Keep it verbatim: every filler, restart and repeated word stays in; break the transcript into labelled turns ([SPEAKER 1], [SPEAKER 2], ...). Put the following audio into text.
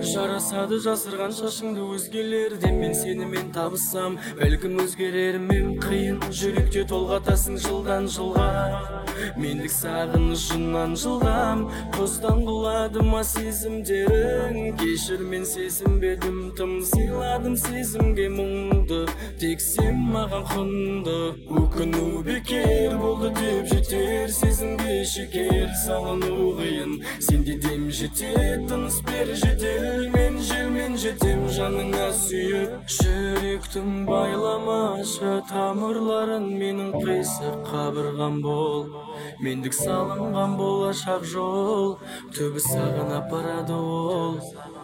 [SPEAKER 1] жарасады жасырған шашыңды өзгелерден. Мен сенімен табысам, бәлкім өзгерермін. Қиын жүректе толғатасың жылдан жылға. Мендік сағынышынан жылдам, қостан құлады ма сезімдерің. Кешір, мен сезінбедім, тым сыйладым сезімге мұңды. Тек сен маған құнды. Өкіну бекер болды деп жетер, сезімге шекер салыну қиын. Сенде дем жетер, тыныс бер жедел. Мен желмен жетем жаныңа сүйіп. Жүректің байламашы тамырларын, менің қисық қабырғам бол. Мендік салынған болашақ жол, түбі саған апарады ол.